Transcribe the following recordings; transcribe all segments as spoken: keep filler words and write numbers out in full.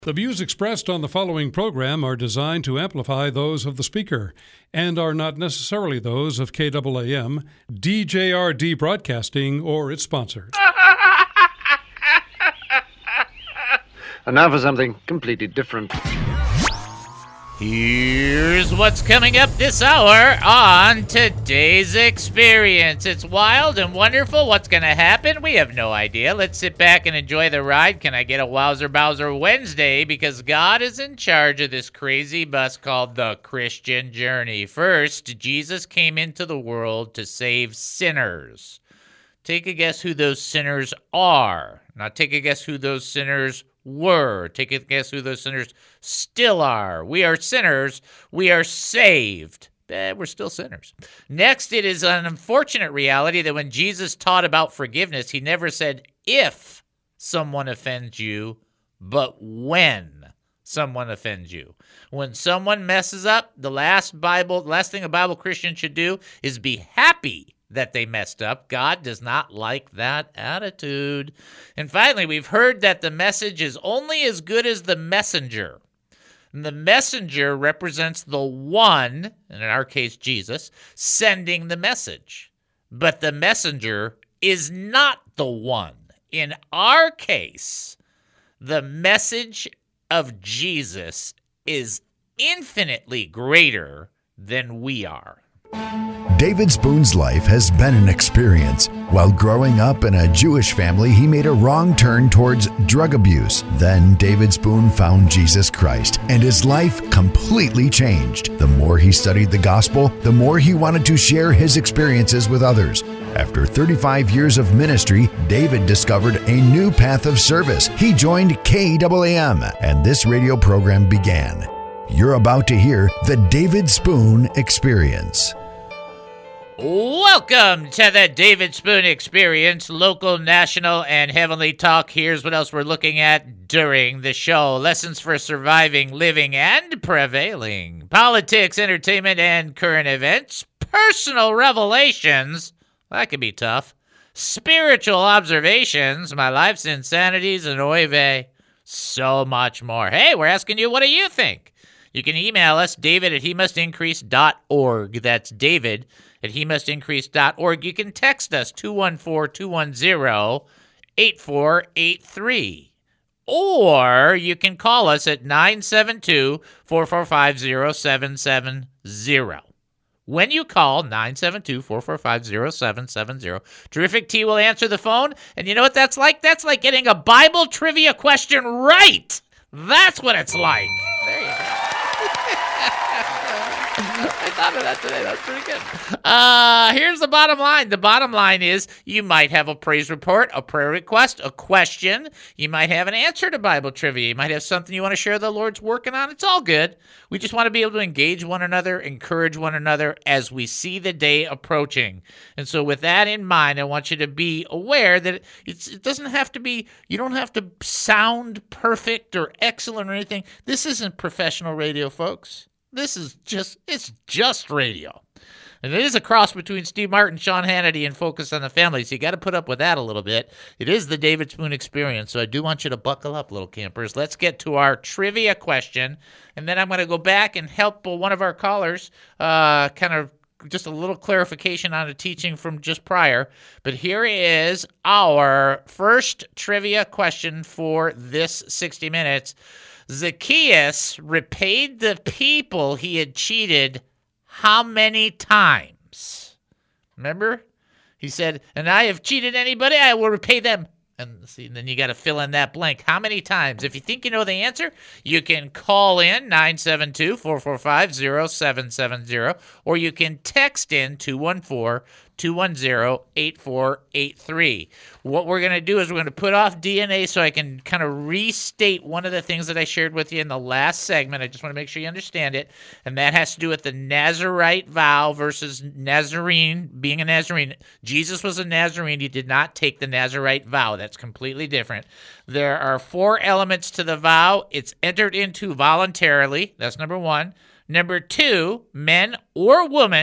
The views expressed on the following program are designed to amplify those of the speaker and are not necessarily those of K A A M, D J R D Broadcasting, or its sponsors. And now for something completely different. Here's what's coming up this hour on Today's Experience. It's wild and wonderful. What's going to happen? We have no idea. Let's sit back and enjoy the ride. Can I get a Wowzer Bowser Wednesday? Because God is in charge of this crazy bus called the Christian Journey. First, Jesus came into the world to save sinners. Take a guess who those sinners are. Now take a guess who those sinners were. Take a guess who those sinners still are. We are sinners. We are saved. Eh, we're still sinners. Next, it is an unfortunate reality that when Jesus taught about forgiveness, he never said if someone offends you, but when someone offends you. When someone messes up, the last Bible, the last thing a Bible Christian should do is be happy that they messed up. God does not like that attitude. And finally, we've heard that the message is only as good as the messenger. And the messenger represents the one, and in our case, Jesus, sending the message. But the messenger is not the one. In our case, the message of Jesus is infinitely greater than we are. David Spoon's life has been an experience. While growing up in a Jewish family, he made a wrong turn towards drug abuse. Then David Spoon found Jesus Christ, and his life completely changed. The more he studied the gospel, the more he wanted to share his experiences with others. After thirty-five years of ministry, David discovered a new path of service. He joined K A A M, and this radio program began. You're about to hear the David Spoon Experience. Welcome to the David Spoon Experience, local, national, and heavenly talk. Here's what else we're looking at during the show. Lessons for surviving, living, and prevailing. Politics, entertainment, and current events. Personal revelations. That could be tough. Spiritual observations. My life's insanities and oy vey. So much more. Hey, we're asking you, what do you think? You can email us, david at he must increase dot org. That's David at he must increase dot org. You can text us, two one four, two one zero, eight four eight three. Or you can call us at nine seven two, four four five, zero seven seven zero. When you call, nine seven two, four four five, zero seven seven zero, Terrific T will answer the phone. And you know what that's like? That's like getting a Bible trivia question right. That's what it's like. There you go. I thought of that today. That's pretty good. Uh, here's the bottom line. The bottom line is you might have a praise report, a prayer request, a question. You might have an answer to Bible trivia. You might have something you want to share the Lord's working on. It's all good. We just want to be able to engage one another, encourage one another as we see the day approaching. And so with that in mind, I want you to be aware that it's, it doesn't have to be, you don't have to sound perfect or excellent or anything. This isn't professional radio, folks. This is just, it's just radio. And it is a cross between Steve Martin, Sean Hannity, and Focus on the Family, so you got to put up with that a little bit. It is the David Spoon Experience, so I do want you to buckle up, little campers. Let's get to our trivia question, and then I'm going to go back and help one of our callers uh, kind of just a little clarification on a teaching from just prior. But here is our first trivia question for this sixty minutes. Zacchaeus repaid the people he had cheated how many times? Remember? He said, and I have cheated anybody, I will repay them. And see, then you got to fill in that blank. How many times? If you think you know the answer, you can call in nine seven two, four four five, zero seven seven zero, or you can text in two one four, two one zero, eight four eight three. What we're going to do is we're going to put off D N A so I can kind of restate one of the things that I shared with you in the last segment. I just want to make sure you understand it. And that has to do with the Nazarite vow versus Nazarene, being a Nazarene. Jesus was a Nazarene. He did not take the Nazarite vow. That's completely different. There are four elements to the vow. It's entered into voluntarily. That's number one. Number two, men or women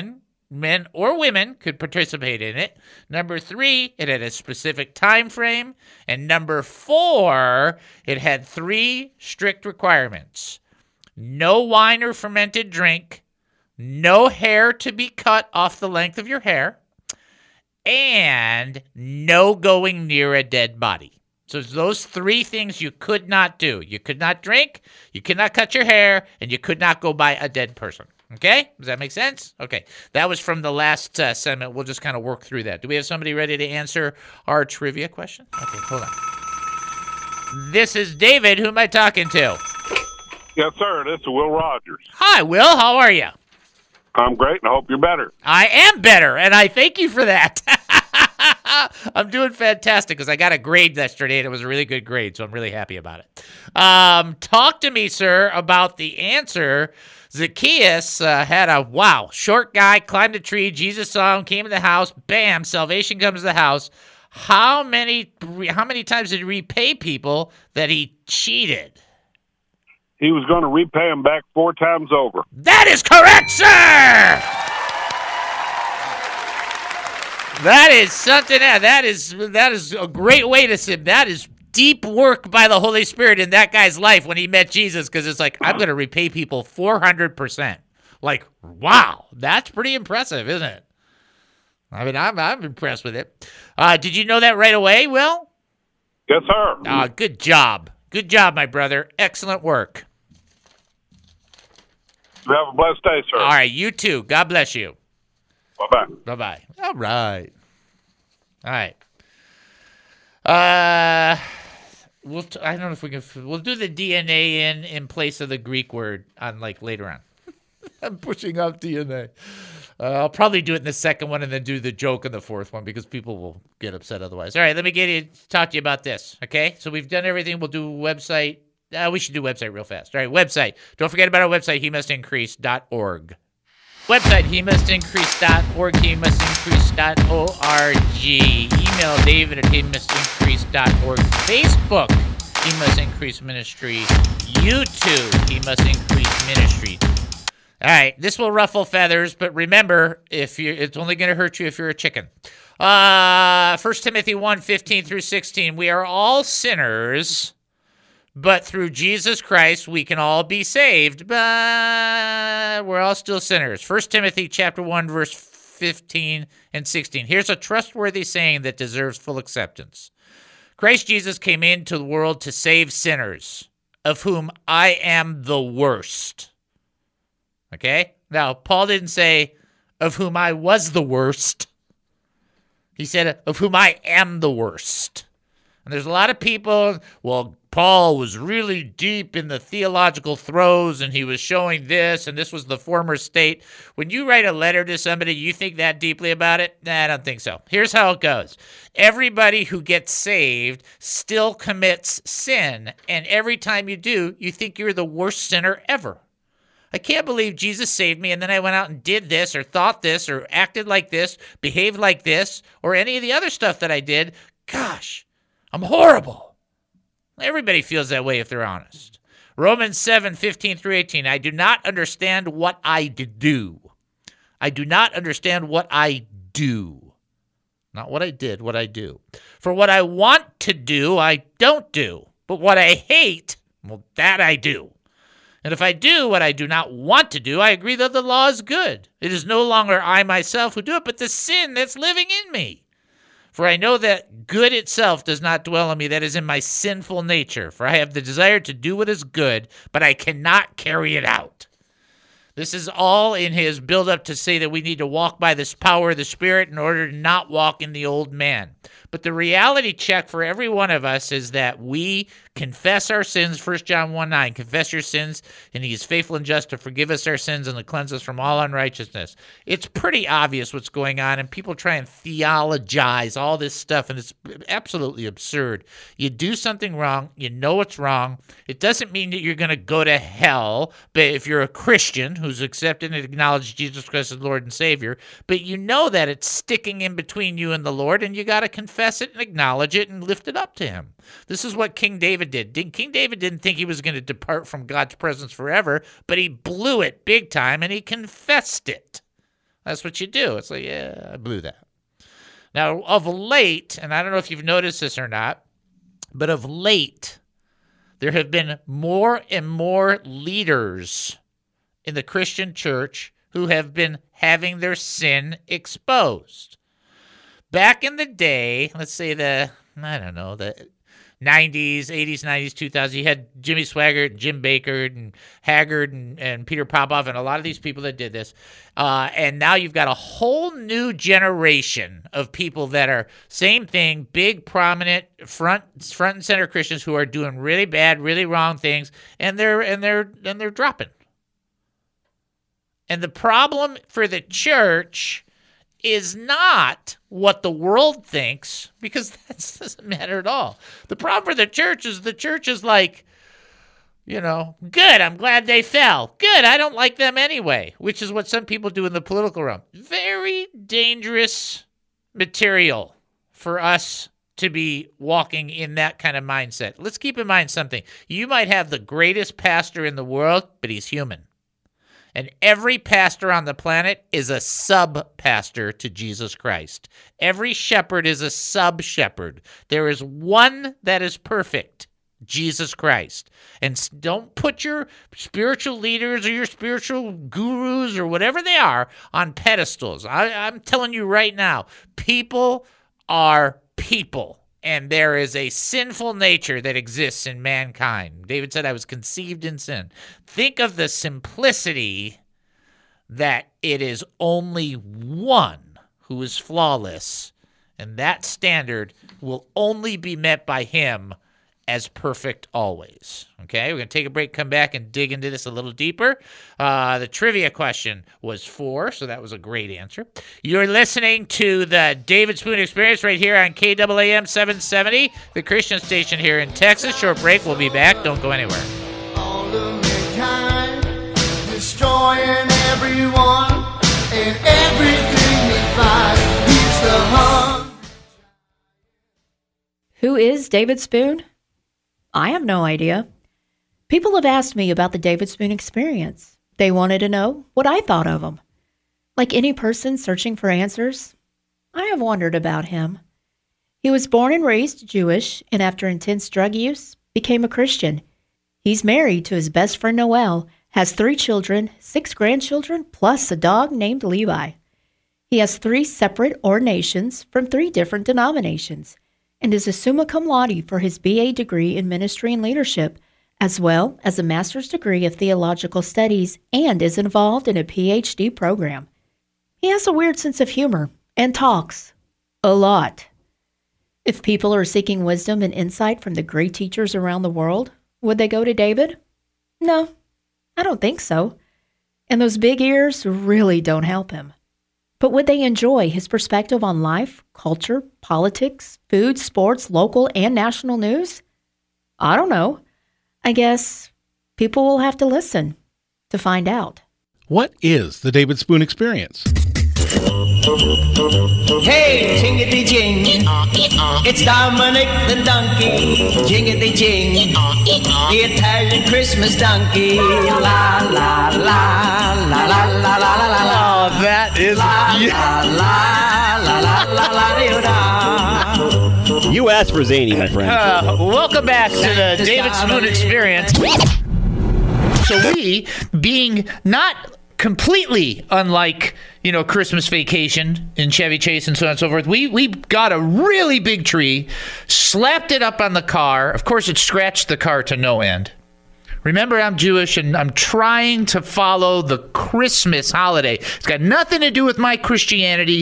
men or women could participate in it. Number three, it had a specific time frame. And number four, it had three strict requirements. No wine or fermented drink, no hair to be cut off the length of your hair, and no going near a dead body. So those three things you could not do. You could not drink, you could not cut your hair, and you could not go by a dead person. Okay? Does that make sense? Okay. That was from the last uh, segment. We'll just kind of work through that. Do we have somebody ready to answer our trivia question? Okay, hold on. This is David. Who am I talking to? Yes, sir. This is Will Rogers. Hi, Will. How are you? I'm great, and I hope you're better. I am better, and I thank you for that. I'm doing fantastic because I got a grade yesterday, and it was a really good grade, so I'm really happy about it. Um, talk to me, sir, about the answer. Zacchaeus uh, had a, wow, short guy, climbed a tree, Jesus saw him, came to the house, bam, salvation comes to the house. How many, how many times did he repay people that he cheated? He was going to repay him back four times over. That is correct, sir! That is something, that is that is a great way to say, that is deep work by the Holy Spirit in that guy's life when he met Jesus, because it's like, I'm going to repay people four hundred percent. Like, wow, that's pretty impressive, isn't it? I mean, I'm I'm impressed with it. Uh, did you know that right away, Will? Yes, sir. Uh, good job. Good job, my brother. Excellent work. You have a blessed day, sir. All right, you too. God bless you. Bye-bye. Bye-bye. All right. All right. Uh, we'll t- I don't know if we can. F- we'll do the D N A in in place of the Greek word on like later on. I'm pushing off D N A. Uh, I'll probably do it in the second one and then do the joke in the fourth one because people will get upset otherwise. All right, let me get you talk to you about this. Okay, so we've done everything. We'll do website. Uh, we should do website real fast. All right, website. Don't forget about our website, he must increase dot org. Website, he must increase dot org, he must increase dot org. Email David at he must increase dot org. Facebook, He Must Increase Ministry. YouTube, He Must Increase Ministry. All right, this will ruffle feathers, but remember, if you it's only going to hurt you if you're a chicken. Uh, First Timothy one, fifteen through sixteen. We are all sinners, but through Jesus Christ we can all be saved, but we're all still sinners. First Timothy chapter one, verse fifteen and sixteen. Here's a trustworthy saying that deserves full acceptance. Christ Jesus came into the world to save sinners, of whom I am the worst. Okay? Now, Paul didn't say, of whom I was the worst. He said, of whom I am the worst. And there's a lot of people, well, Paul was really deep in the theological throes, and he was showing this, and this was the former state. When you write a letter to somebody, you think that deeply about it? Nah, I don't think so. Here's how it goes. Everybody who gets saved still commits sin, and every time you do, you think you're the worst sinner ever. I can't believe Jesus saved me, and then I went out and did this, or thought this, or acted like this, behaved like this, or any of the other stuff that I did. Gosh, I'm horrible. Everybody feels that way if they're honest. Romans seven, fifteen through eighteen. I do not understand what I do. I do not understand what I do. Not what I did, what I do. For what I want to do, I don't do. But what I hate, well, that I do. And if I do what I do not want to do, I agree that the law is good. It is no longer I myself who do it, but the sin that's living in me. For I know that good itself does not dwell in me, that is in my sinful nature. For I have the desire to do what is good, but I cannot carry it out. This is all in his build-up to say that we need to walk by this power of the Spirit in order to not walk in the old man. But the reality check for every one of us is that we confess our sins, First John one nine, confess your sins, and he is faithful and just to forgive us our sins and to cleanse us from all unrighteousness. It's pretty obvious what's going on, and people try and theologize all this stuff, and it's absolutely absurd. You do something wrong, you know it's wrong. It doesn't mean that you're going to go to hell, but if you're a Christian who's accepted and acknowledged Jesus Christ as Lord and Savior, but you know that it's sticking in between you and the Lord, and you got to confess it and acknowledge it and lift it up to him. This is what King David did. King David didn't think he was going to depart from God's presence forever, but he blew it big time and he confessed it. That's what you do. It's like, yeah, I blew that. Now, of late, and I don't know if you've noticed this or not, but of late, there have been more and more leaders in the Christian church who have been having their sin exposed. Back in the day, let's say the, I don't know, the nineties, eighties, nineties, two thousands, you had Jimmy Swaggart, Jim Baker, and Haggard, and, and Peter Popoff, and a lot of these people that did this. Uh, and now you've got a whole new generation of people that are, same thing, big, prominent, front front and center Christians who are doing really bad, really wrong things, and they're and they're and they're dropping. And the problem for the church is not what the world thinks, because that doesn't matter at all. The problem for the church is the church is like, you know, good, I'm glad they fell. Good, I don't like them anyway, which is what some people do in the political realm. Very dangerous material for us to be walking in that kind of mindset. Let's keep in mind something. You might have the greatest pastor in the world, but he's human. And every pastor on the planet is a sub-pastor to Jesus Christ. Every shepherd is a sub-shepherd. There is one that is perfect, Jesus Christ. And don't put your spiritual leaders or your spiritual gurus or whatever they are on pedestals. I, I'm telling you right now, people are people. And there is a sinful nature that exists in mankind. David said, I was conceived in sin. Think of the simplicity that it is only one who is flawless. And that standard will only be met by him as perfect always. Okay, we're going to take a break, come back, and dig into this a little deeper. Uh, the trivia question was four, so that was a great answer. You're listening to the David Spoon Experience right here on K A A M seven seventy, the Christian station here in Texas. Short break, we'll be back. Don't go anywhere. All of mankind, destroying everyone and everything they find. He's the hunt. Who is David Spoon? I have no idea. People have asked me about the David Spoon Experience. They wanted to know what I thought of him. Like any person searching for answers, I have wondered about him. He was born and raised Jewish, and after intense drug use, became a Christian. He's married to his best friend Noel, has three children, six grandchildren, plus a dog named Levi. He has three separate ordinations from three different denominations, and is a summa cum laude for his B A degree in ministry and leadership, as well as a master's degree of theological studies, and is involved in a P H D program. He has a weird sense of humor and talks a lot. If people are seeking wisdom and insight from the great teachers around the world, would they go to David? No, I don't think so. And those big ears really don't help him. But would they enjoy his perspective on life, culture, politics, food, sports, local and national news? I don't know. I guess people will have to listen to find out. What is the David Spoon Experience? Hey, jingity jing, it's Dominic the donkey, jingity jing, the Italian Christmas donkey, la la la la la la la la la la. Oh, that is la la la la la la la. You asked for zany, my friend. Uh, welcome back to the David Spoon Experience. So we, being not completely unlike, you know, Christmas Vacation in Chevy Chase and so on and so forth, we we got a really big tree, slapped it up on the car. Of course, it scratched the car to no end. Remember, I'm Jewish, and I'm trying to follow the Christmas holiday. It's got nothing to do with my Christianity.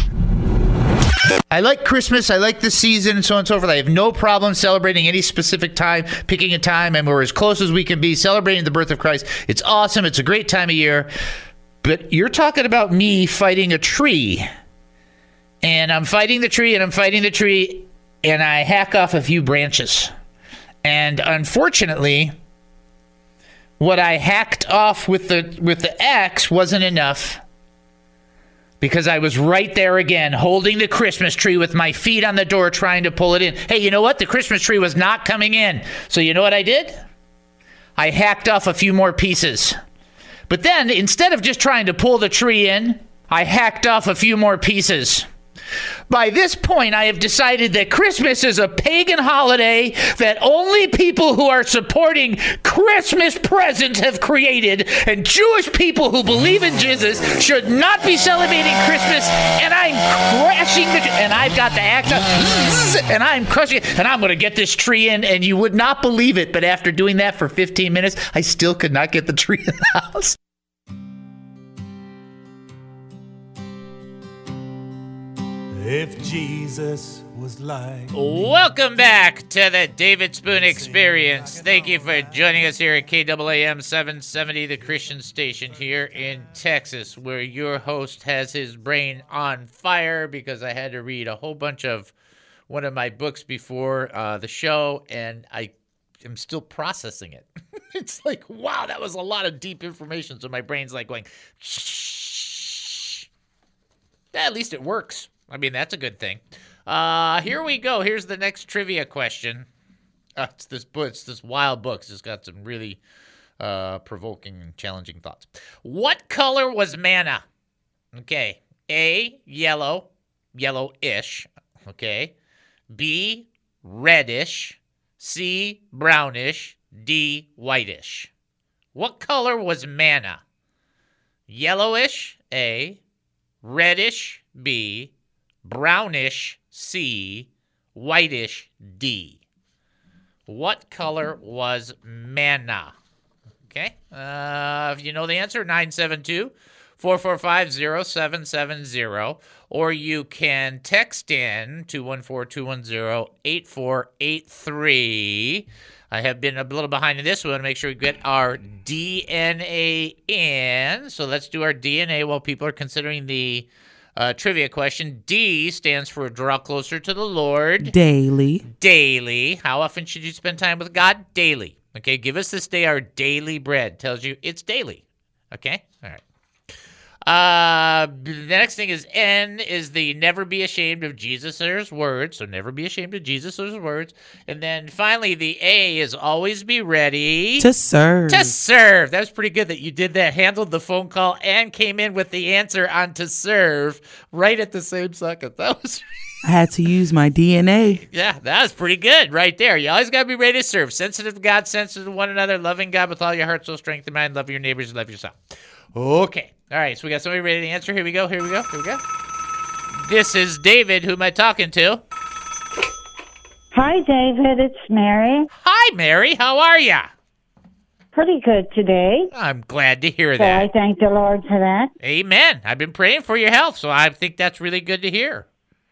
I like Christmas, I like the season, and so on and so forth. I have no problem celebrating any specific time, picking a time, and we're as close as we can be, celebrating the birth of Christ. It's awesome. It's a great time of year. But you're talking about me fighting a tree. And I'm fighting the tree, and I'm fighting the tree, and I hack off a few branches. And unfortunately, what I hacked off with the with the axe wasn't enough, because I was right there again, holding the Christmas tree with my feet on the door, trying to pull it in. Hey, you know what? The Christmas tree was not coming in. So you know what I did? I hacked off a few more pieces. But then, instead of just trying to pull the tree in, I hacked off a few more pieces. By this point, I have decided that Christmas is a pagan holiday that only people who are supporting Christmas presents have created, and Jewish people who believe in Jesus should not be celebrating Christmas, and I'm crashing the... And I've got the act of... And I'm crushing it, and I'm going to get this tree in, and you would not believe it, but after doing that for fifteen minutes, I still could not get the tree in the house. If Jesus was like... Welcome back to the David Spoon Experience. Thank you for joining us here at K A A M seven seventy, the Christian station here in Texas, where your host has his brain on fire because I had to read a whole bunch of one of my books before uh, the show, and I am still processing it. It's like, wow, that was a lot of deep information, so my brain's like going, shh. Yeah, at least it works. I mean, that's a good thing. Uh, here we go. Here's the next trivia question. Uh, it's this book. It's this wild book. It's got some really uh, provoking and challenging thoughts. What color was manna? Okay. A, yellow, yellowish. Okay. B, reddish. C, brownish. D, whitish. What color was manna? Yellowish, A. Reddish, B. Brownish, C. Whitish, D. What color was manna? Okay. Uh, if you know the answer, nine seven two, four four five, zero seven seven zero. Or you can text in two one four, two one zero, eight four eight three. I have been a little behind in this one to make sure we get our D N A in. So let's do our D N A while people are considering the Uh, trivia question. D stands for draw closer to the Lord. Daily. Daily. How often should you spend time with God? Daily. Okay, give us this day our daily bread. Tells you it's daily. Okay? All right. Uh, the next thing is N is the never be ashamed of Jesus' words. So never be ashamed of Jesus' words. And then finally, the A is always be ready. To serve. To serve. That was pretty good that you did that, handled the phone call, and came in with the answer on to serve right at the same second. That was... I had to use my D N A. Yeah, that was pretty good right there. You always got to be ready to serve. Sensitive to God, sensitive to one another, loving God with all your heart, soul, strength, and mind, love your neighbors, and love yourself. Okay. All right, so we got somebody ready to answer. Here we go, here we go, here we go. This is David. Who am I talking to? Hi, David. It's Mary. Hi, Mary. How are ya? Pretty good today. I'm glad to hear so that. I thank the Lord for that. Amen. I've been praying for your health, so I think that's really good to hear.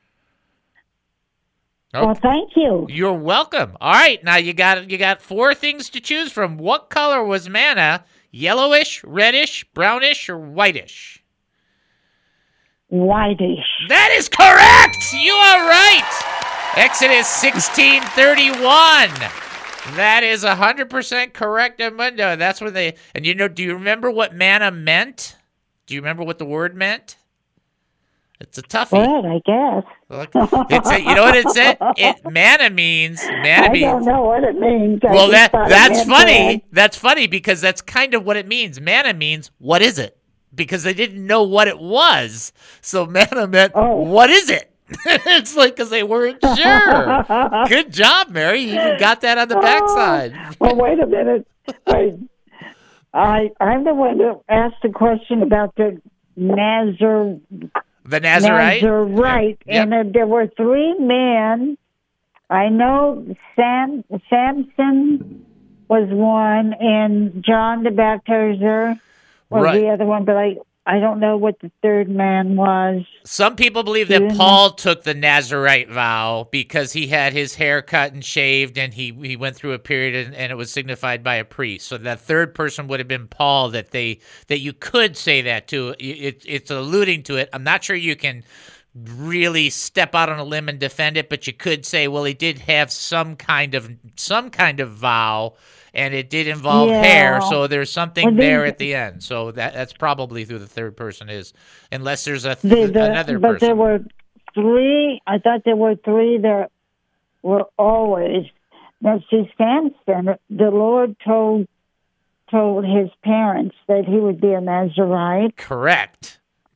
Okay. Well, thank you. You're welcome. All right, now you got you got four things to choose from. What color was manna? Yellowish, reddish, brownish, or whitish? Whitish. That is correct. You are right. Exodus sixteen thirty-one. That is one hundred percent correct, Edmundo. That's when they, and you know, do you remember what manna meant? Do you remember what the word meant? It's a toughie. Good, I guess. It's a, you know what it said? It manna means manna I means. don't know what it means. I Well, that thought it that's meant funny. bread. That's funny because that's kind of what it means. Manna means what is it? Because they didn't know what it was, so manna meant Oh. what is it? It's like because they weren't sure. Good job, Mary. You even got that on the backside. Well, wait a minute. I, I, I'm the one that asked the question about the Nazar. The Nazarite. Nazarite. Yep. And uh, there were three men. I know Sam Samson was one, and John the Baptizer was Right. the other one, but I, I don't know what the third man was. Some people believe that Yeah. Paul took the Nazarite vow because he had his hair cut and shaved, and he, he went through a period, and, and it was signified by a priest. So that third person would have been Paul. That they that you could say that to. It, it's alluding to it. I'm not sure you can really step out on a limb and defend it, but you could say, well, he did have some kind of some kind of vow. And it did involve Yeah. hair, so there's something Well, there these- at the end. So that that's probably who the third person is, unless there's a The, th- the, another but person. there were three. I thought there were three that were always. Now, see, Samson, the Lord told told his parents that he would be a Nazarite. Correct.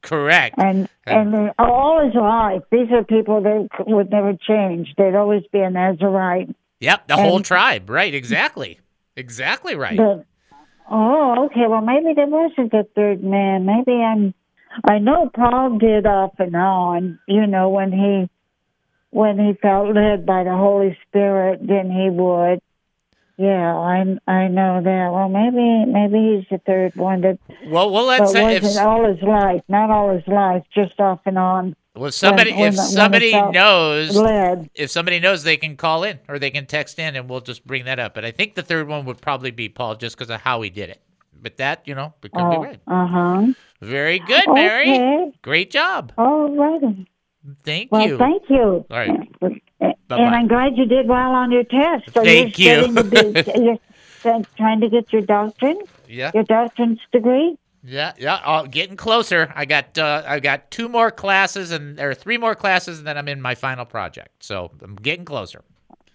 Correct. And and, and all his life, these are people that would never change. They'd always be a Nazarite. Yep, the and, whole tribe. Right, exactly. Exactly right. But, oh, okay. Well, maybe there wasn't a third man. Maybe I'm... I know Paul did off and on, you know, when he when he felt led by the Holy Spirit, then he would. Yeah, I I know that. Well, maybe maybe he's the third one that. Well, well, let's say if all his life, not all his life, just off and on. Well, somebody, when, when if the, somebody knows, led. if somebody knows, they can call in or they can text in, and we'll just bring that up. But I think the third one would probably be Paul, just because of how he did it. But that, you know, it could oh, be right. Uh huh. Very good, Mary. Okay. Great job. All right. Thank well, you. Thank you. All right. And Bye-bye. I'm glad you did well on your test. So Thank you're you. To be, you're trying to get your doctrine. Yeah. Your doctrine's degree. Yeah, yeah. Oh, getting closer. I got, uh, I got two more classes, and there are three more classes, and then I'm in my final project. So I'm getting closer.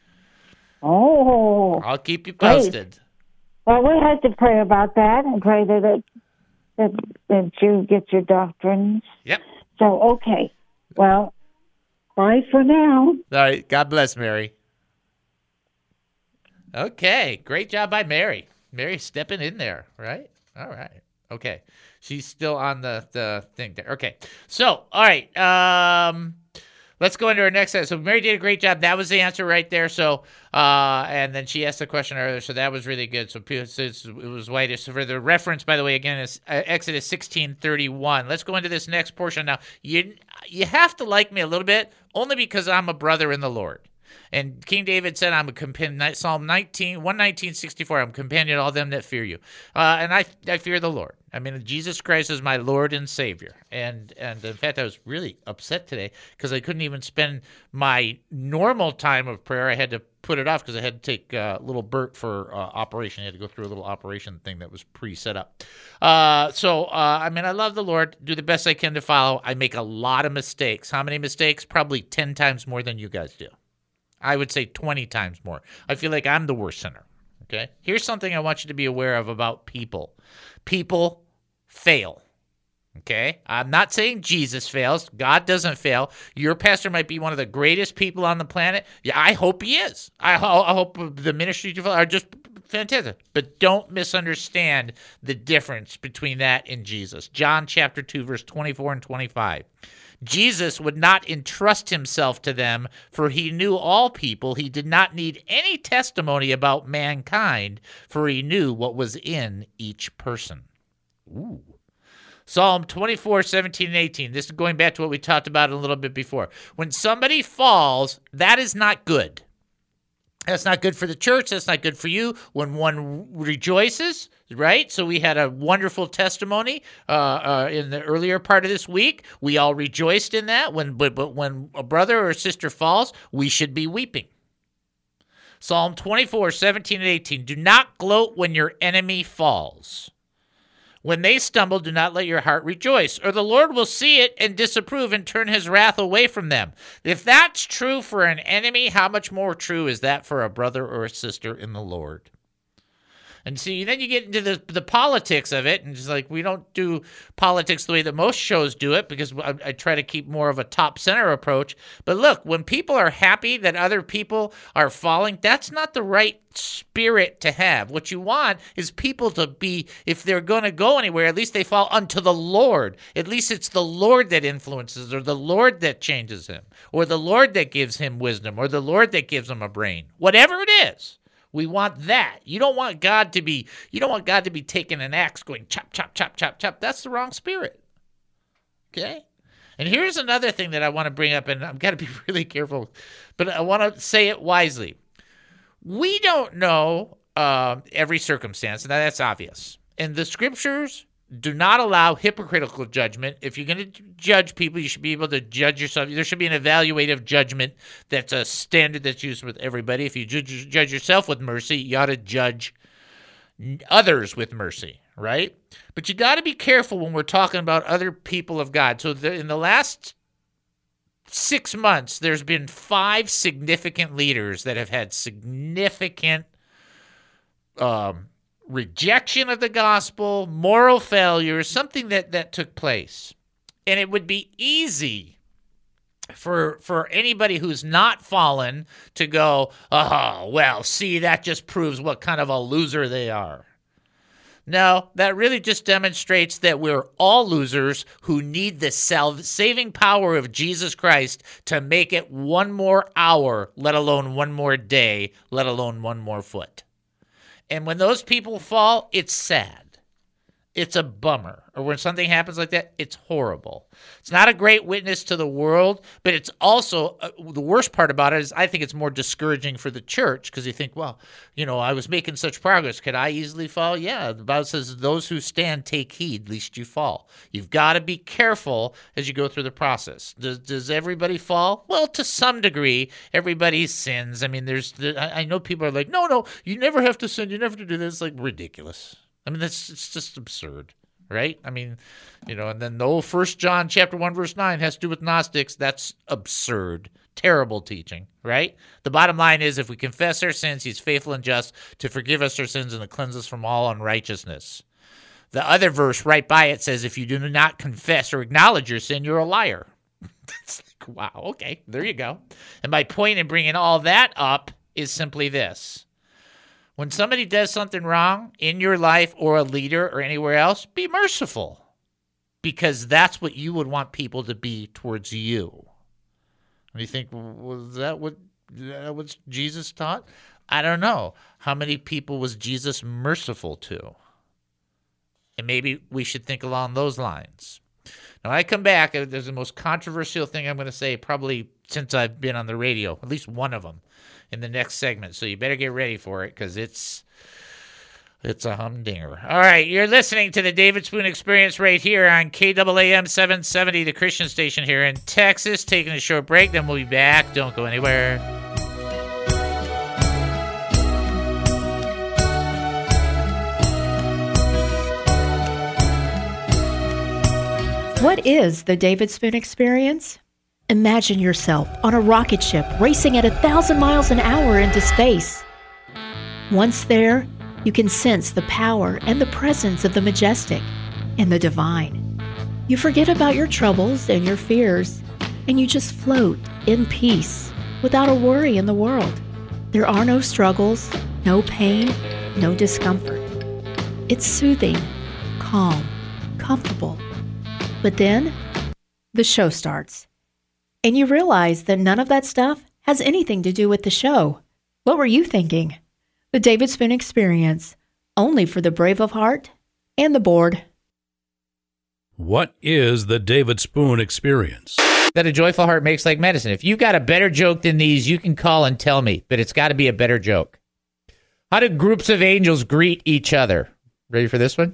Oh. I'll keep you posted. Great. Well, we had to pray about that and pray that it, that that you get your doctrines. Yep. So okay. Well, bye for now. All right. God bless, Mary. Okay. Great job by Mary. Mary stepping in there, right? All right. Okay. She's still on the, the thing there. Okay. So, all right. Um, let's go into our next set. So Mary did a great job. That was the answer right there. So, uh, and then she asked the question earlier. So that was really good. So it was whitish. So for the reference, by the way, again, is Exodus sixteen thirty-one. Let's go into this next portion now. You, you have to like me a little bit, only because I'm a brother in the Lord. And King David said, I'm a companion, Psalm nineteen, one nineteen, sixty-four, I'm a companion to all them that fear you. Uh, and I I fear the Lord. I mean, Jesus Christ is my Lord and Savior. And, and in fact, I was really upset today because I couldn't even spend my normal time of prayer. I had to put it off because I had to take uh, little Bert for uh, operation. I had to go through a little operation thing that was pre-set up. Uh, so, uh, I mean, I love the Lord, do the best I can to follow. I make a lot of mistakes. How many mistakes? Probably ten times more than you guys do. I would say twenty times more. I feel like I'm the worst sinner, okay? Here's something I want you to be aware of about people. People fail, okay? I'm not saying Jesus fails. God doesn't fail. Your pastor might be one of the greatest people on the planet. Yeah, I hope he is. I, ho- I hope the ministry you are just fantastic. But don't misunderstand the difference between that and Jesus. John chapter two, verse twenty-four and twenty-five. Jesus would not entrust himself to them, for he knew all people. He did not need any testimony about mankind, for he knew what was in each person. Ooh. Psalm twenty-four, seventeen, and eighteen. This is going back to what we talked about a little bit before. When somebody falls, that is not good. That's not good for the church. That's not good for you. When one rejoices, right? So we had a wonderful testimony uh, uh, in the earlier part of this week. We all rejoiced in that. When, but, but when a brother or a sister falls, we should be weeping. Psalm twenty-four, seventeen, and eighteen. Do not gloat when your enemy falls. When they stumble, do not let your heart rejoice, or the Lord will see it and disapprove and turn his wrath away from them. If that's true for an enemy, how much more true is that for a brother or a sister in the Lord? And see, then you get into the the politics of it, and it's like we don't do politics the way that most shows do it because I, I try to keep more of a top center approach. But look, when people are happy that other people are falling, that's not the right spirit to have. What you want is people to be, if they're going to go anywhere, at least they fall unto the Lord. At least it's the Lord that influences, or the Lord that changes him, or the Lord that gives him wisdom, or the Lord that gives him a brain. Whatever it is. We want that. You don't want God to be, you don't want God to be taking an axe going chop, chop, chop, chop, chop. That's the wrong spirit. Okay? And here's another thing that I want to bring up, and I've got to be really careful, but I want to say it wisely. We don't know uh, every circumstance, and that's obvious. And the scriptures do not allow hypocritical judgment. If you're going to judge people, you should be able to judge yourself. There should be an evaluative judgment that's a standard that's used with everybody. If you judge, judge yourself with mercy, you ought to judge others with mercy, right? But you got to be careful when we're talking about other people of God. So the, in the last six months, there's been five significant leaders that have had significant um rejection of the gospel, moral failures, something that, that took place. And it would be easy for for anybody who's not fallen to go, oh, well, see, that just proves what kind of a loser they are. No, that really just demonstrates that we're all losers who need the salv- saving power of Jesus Christ to make it one more hour, let alone one more day, let alone one more foot. And when those people fall, it's sad. It's a bummer. Or when something happens like that, it's horrible. It's not a great witness to the world, but it's also, uh, the worst part about it is I think it's more discouraging for the church because you think, well, you know, I was making such progress. Could I easily fall? Yeah. The Bible says, those who stand take heed, lest you fall. You've got to be careful as you go through the process. Does, does everybody fall? Well, to some degree, everybody sins. I mean, there's, the, I, I know people are like, no, no, you never have to sin. You never have to do this. It's like ridiculous. I mean, that's it's just absurd, right? I mean, you know, and then the old First John chapter one, verse nine has to do with Gnostics. That's absurd, terrible teaching, right? The bottom line is if we confess our sins, he's faithful and just to forgive us our sins and to cleanse us from all unrighteousness. The other verse right by it says if you do not confess or acknowledge your sin, you're a liar. It's like, wow, okay, there you go. And my point in bringing all that up is simply this. When somebody does something wrong in your life or a leader or anywhere else, be merciful because that's what you would want people to be towards you. And you think, was that what, that what Jesus taught? I don't know. How many people was Jesus merciful to? And maybe we should think along those lines. Now, I come back, there's the most controversial thing I'm going to say probably since I've been on the radio, at least one of them. In the next segment, so you better get ready for it because it's it's a humdinger. All right, you're listening to the David Spoon Experience right here on K A A M seven seventy, the Christian station here in Texas. Taking a short break, then we'll be back. Don't go anywhere. What is the David Spoon Experience? Imagine yourself on a rocket ship racing at a thousand miles an hour into space. Once there, you can sense the power and the presence of the majestic and the divine. You forget about your troubles and your fears, and you just float in peace without a worry in the world. There are no struggles, no pain, no discomfort. It's soothing, calm, comfortable. But then, the show starts. And you realize that none of that stuff has anything to do with the show. What were you thinking? The David Spoon Experience, only for the brave of heart and the bored. What is the David Spoon Experience? That a joyful heart makes like medicine. If you've got a better joke than these, you can call and tell me, but it's got to be a better joke. How do groups of angels greet each other? Ready for this one?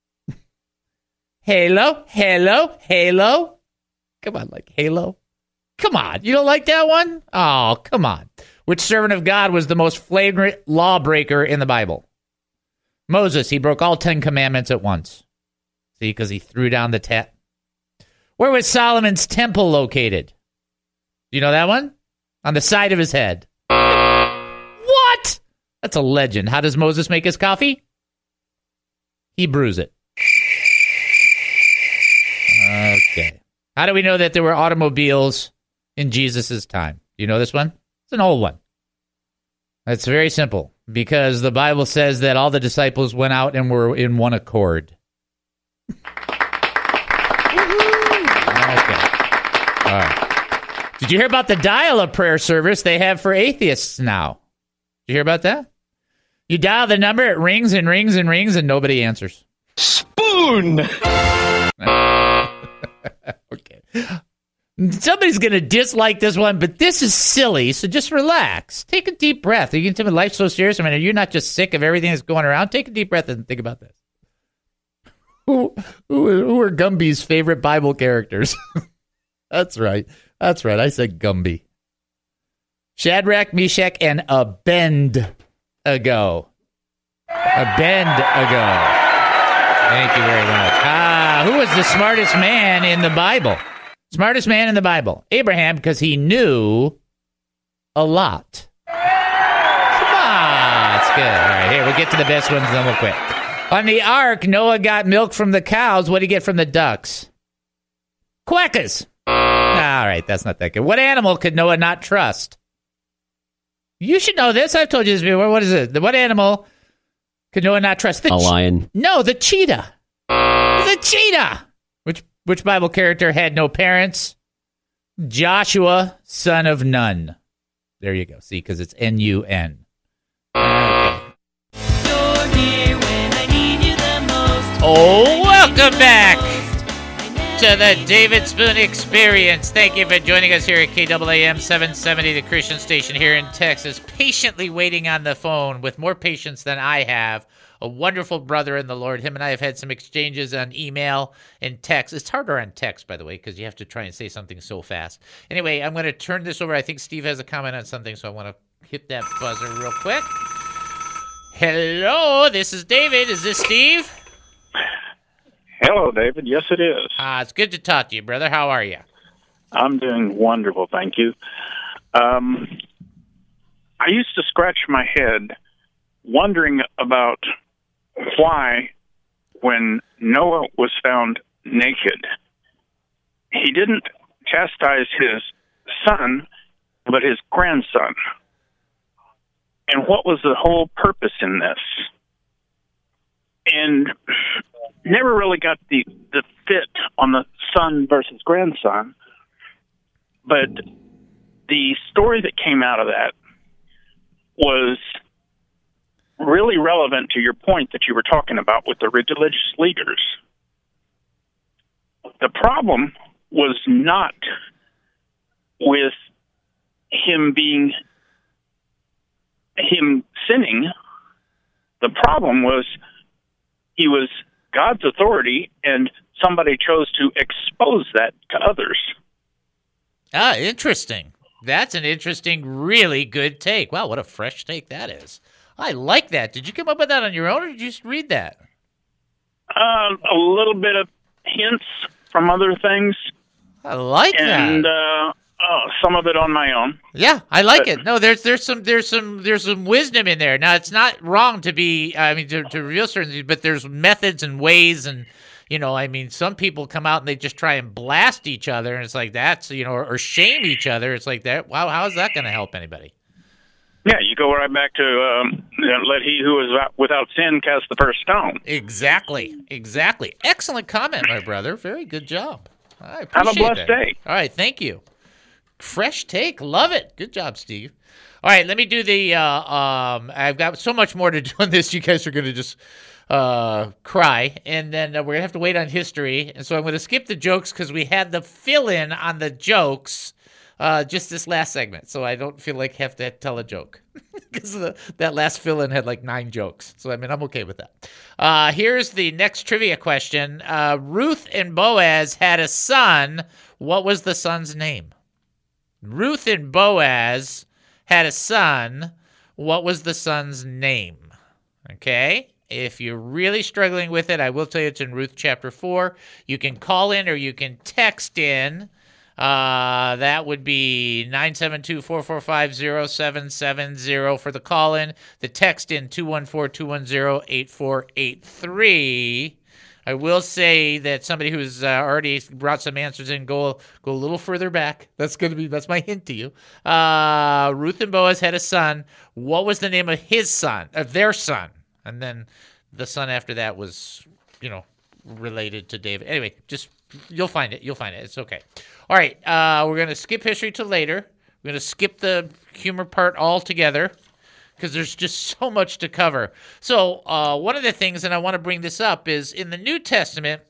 Halo, halo, halo. Come on, like halo. Come on, you don't like that one? Oh, come on. Which servant of God was the most flagrant lawbreaker in the Bible? Moses. He broke all Ten Commandments at once. See, because he threw down the tent. Where was Solomon's temple located? Do you know that one? On the side of his head. What? That's a legend. How does Moses make his coffee? He brews it. Okay. How do we know that there were automobiles in Jesus' time? Do you know this one? It's an old one. It's very simple. Because the Bible says that all the disciples went out and were in one accord. Okay. All right. Did you hear about the dial-up prayer service they have for atheists now? Did you hear about that? You dial the number, it rings and rings and rings, and nobody answers. Spoon! Okay. Somebody's going to dislike this one, but this is silly, so just relax. Take a deep breath. You can tell me life's so serious. I mean, are you not just sick of everything that's going around? Take a deep breath and think about this. Who, who, who are Gumby's favorite Bible characters? That's right. That's right. I said Gumby. Shadrach, Meshach, and Abednego. Abednego. Thank you very much. Ah, who was the smartest man in the Bible? Smartest man in the Bible. Abraham, because he knew a lot. Come on. That's good. All right, here, we'll get to the best ones, and then we'll quit. On the ark, Noah got milk from the cows. What did he get from the ducks? Quackers. All right, that's not that good. What animal could Noah not trust? You should know this. I've told you this before. What is it? What animal could Noah not trust? The a lion. Ch- no, the cheetah. The cheetah. Which which Bible character had no parents? Joshua, son of Nun. There you go. See, because it's N U N. Okay. Oh, welcome back to the David Spoon Experience. Thank you for joining us here at K A A M seven seventy, the Christian station here in Texas. Patiently waiting on the phone with more patience than I have. A wonderful brother in the Lord. Him and I have had some exchanges on email and text. It's harder on text, by the way, because you have to try and say something so fast. Anyway, I'm going to turn this over. I think Steve has a comment on something, so I want to hit that buzzer real quick. Hello, this is David. Is this Steve? Hello, David. Yes, it is. Ah, it's good to talk to you, brother. How are you? I'm doing wonderful, thank you. Um, I used to scratch my head wondering about why, when Noah was found naked, he didn't chastise his son, but his grandson. And what was the whole purpose in this? And never really got the, the fit on the son versus grandson. But the story that came out of that was really relevant to your point that you were talking about with the religious leaders. The problem was not with him being, him sinning. The problem was he was God's authority, and somebody chose to expose that to others. Ah, interesting. That's an interesting, really good take. Wow, what a fresh take that is. I like that. Did you come up with that on your own, or did you just read that? Uh, a little bit of hints from other things. I like and, that. And uh, oh, some of it on my own. Yeah, I like but, it. No, there's there's some there's some there's some wisdom in there. Now, it's not wrong to be, I mean, to, to reveal certain things, but there's methods and ways, and you know, I mean, some people come out and they just try and blast each other, and it's like that's, you know, or, or shame each other. It's like that. Wow, how is that going to help anybody? Yeah, you go right back to um, let he who is without sin cast the first stone. Exactly, exactly. Excellent comment, my brother. Very good job. I appreciate Have a blessed that. day. All right, thank you. Fresh take, love it. Good job, Steve. All right, let me do the. Uh, um, I've got so much more to do on this. You guys are going to just uh, cry, and then uh, we're gonna have to wait on history. And so I'm going to skip the jokes because we had the fill-in on the jokes. Uh, just this last segment, so I don't feel like I have to tell a joke because that last fill-in had like nine jokes. So I mean, I'm okay with that. Uh, here's the next trivia question: uh, Ruth and Boaz had a son. What was the son's name? Ruth and Boaz had a son. What was the son's name? Okay. If you're really struggling with it, I will tell you it's in Ruth chapter four. You can call in or you can text in. Uh, that would be nine seven two, four four five, zero seven seven zero for the call-in. The text in two one four, two one zero, eight four eight three. I will say that somebody who's uh, already brought some answers in, go go a little further back. That's going to be that's my hint to you. Uh, Ruth and Boaz had a son. What was the name of his son, of their son? And then the son after that was, you know, related to David. Anyway, just you'll find it. You'll find it. It's okay. All right, uh, we're going to skip history to later. We're going to skip the humor part altogether because there's just so much to cover. So uh, one of the things, and I want to bring this up, is in the New Testament,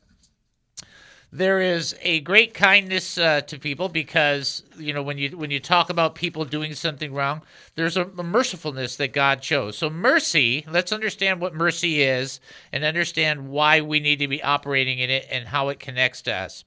there is a great kindness uh, to people because, you know, when you when you talk about people doing something wrong, there's a, a mercifulness that God shows. So mercy, let's understand what mercy is and understand why we need to be operating in it and how it connects to us.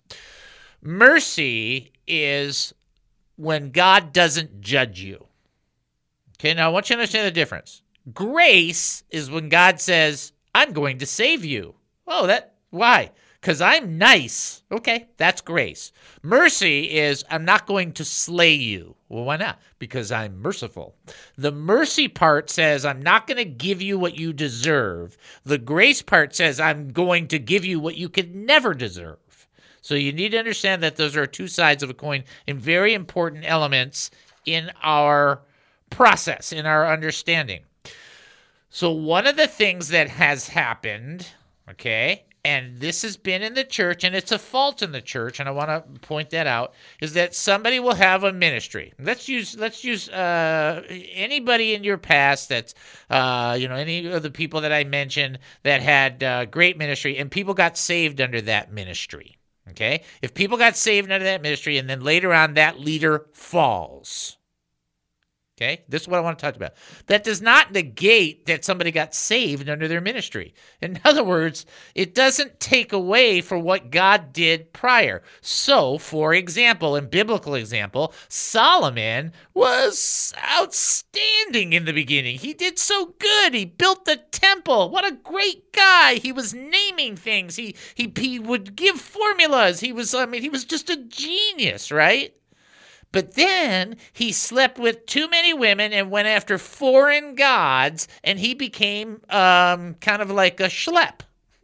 Mercy is when God doesn't judge you. Okay, now I want you to understand the difference. Grace is when God says, I'm going to save you. Oh, that why? Because I'm nice. Okay, that's grace. Mercy is I'm not going to slay you. Well, why not? Because I'm merciful. The mercy part says I'm not going to give you what you deserve. The grace part says I'm going to give you what you could never deserve. So you need to understand that those are two sides of a coin and very important elements in our process, in our understanding. So one of the things that has happened, okay, and this has been in the church, and it's a fault in the church, and I want to point that out, is that somebody will have a ministry. Let's use let's use uh, anybody in your past that's, uh, you know, any of the people that I mentioned that had uh, great ministry, and people got saved under that ministry, okay? If people got saved under that ministry, and then later on that leader falls, okay, this is what I want to talk about. That does not negate that somebody got saved under their ministry. In other words, it doesn't take away from what God did prior. So, for example, in biblical example, Solomon was outstanding in the beginning. He did so good. He built the temple. What a great guy. He was naming things. He he he would give formulas. He was, I mean, he was just a genius, right? But then he slept with too many women and went after foreign gods, and he became um, kind of like a schlep.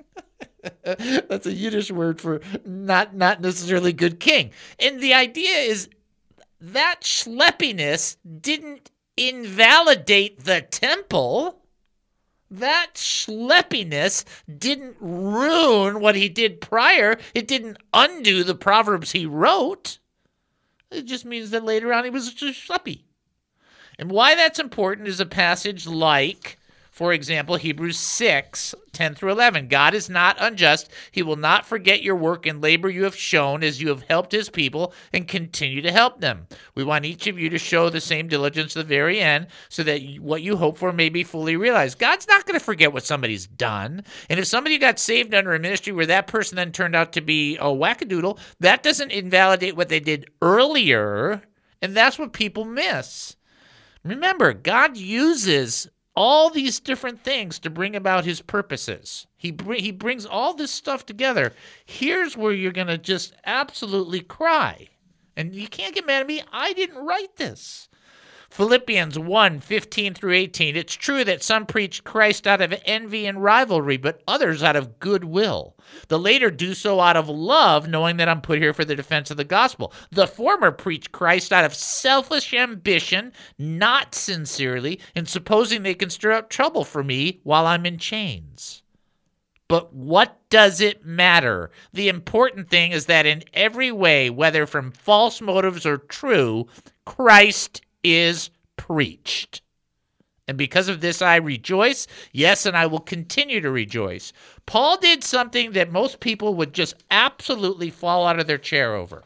That's a Yiddish word for not, not necessarily good king. And the idea is that schleppiness didn't invalidate the temple. That schleppiness didn't ruin what he did prior. It didn't undo the Proverbs he wrote. It just means that later on he was just schleppy. And why that's important is a passage like, for example, Hebrews six, ten through eleven. God is not unjust. He will not forget your work and labor you have shown as you have helped his people and continue to help them. We want each of you to show the same diligence to the very end so that what you hope for may be fully realized. God's not going to forget what somebody's done. And if somebody got saved under a ministry where that person then turned out to be a wackadoodle, that doesn't invalidate what they did earlier. And that's what people miss. Remember, God uses all these different things to bring about his purposes. He br- he brings all this stuff together. Here's where you're going to just absolutely cry. And you can't get mad at me. I didn't write this. Philippians one, fifteen through eighteen. It's true that some preach Christ out of envy and rivalry, but others out of goodwill. The later do so out of love, knowing that I'm put here for the defense of the gospel. The former preach Christ out of selfish ambition, not sincerely, and supposing they can stir up trouble for me while I'm in chains. But what does it matter? The important thing is that in every way, whether from false motives or true, Christ is preached. And because of this I rejoice, yes, and I will continue to rejoice. Paul did something that most people would just absolutely fall out of their chair over.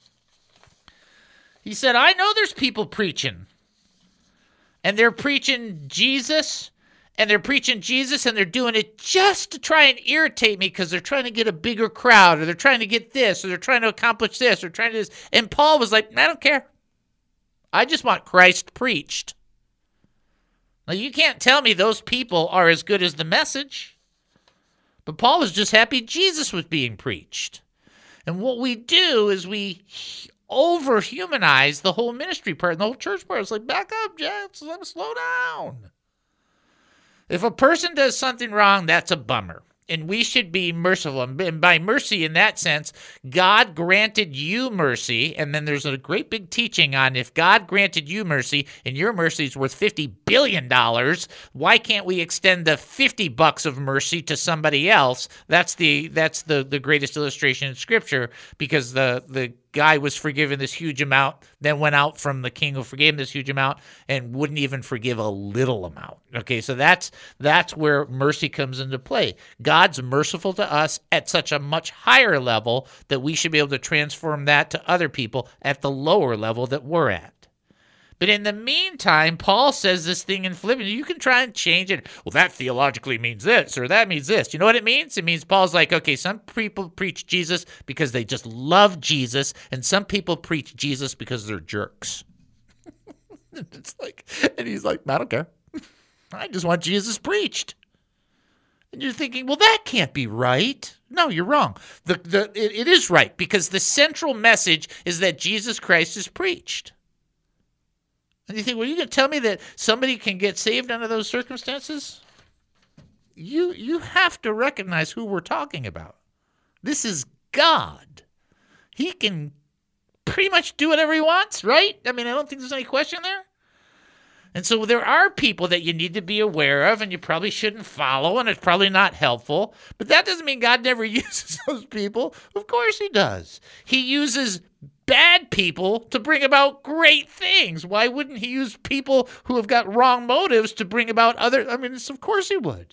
He said, I know there's people preaching, and they're preaching Jesus, and they're preaching Jesus, and they're doing it just to try and irritate me because they're trying to get a bigger crowd, or they're trying to get this, or they're trying to accomplish this, or trying to this. And Paul was like, I don't care. I just want Christ preached. Now, you can't tell me those people are as good as the message. But Paul was just happy Jesus was being preached. And what we do is we over-humanize the whole ministry part and the whole church part. It's like, back up, Jets. Let me slow down. If a person does something wrong, that's a bummer. And we should be merciful. And by mercy in that sense, God granted you mercy. And then there's a great big teaching on if God granted you mercy and your mercy is worth fifty billion dollars, why can't we extend the fifty bucks of mercy to somebody else? That's the that's the, the greatest illustration in Scripture, because the, the guy was forgiven this huge amount, then went out from the king who forgave him this huge amount and wouldn't even forgive a little amount. Okay, so that's that's where mercy comes into play. God's merciful to us at such a much higher level that we should be able to transform that to other people at the lower level that we're at. But in the meantime, Paul says this thing in Philippians, you can try and change it. Well, that theologically means this, or that means this. You know what it means? It means Paul's like, okay, some people preach Jesus because they just love Jesus, and some people preach Jesus because they're jerks. It's like, and he's like, I don't care. I just want Jesus preached. And you're thinking, well, that can't be right. No, you're wrong. The the it, it is right, because the central message is that Jesus Christ is preached. And you think, well, you're going to tell me that somebody can get saved under those circumstances? You you have to recognize who we're talking about. This is God. he can pretty much do whatever he wants, right? I mean, I don't think there's any question there. And so there are people that you need to be aware of and you probably shouldn't follow, and it's probably not helpful. But that doesn't mean God never uses those people. Of course he does. He uses bad people to bring about great things. Why wouldn't he use people who have got wrong motives to bring about other? I mean, it's, of course he would.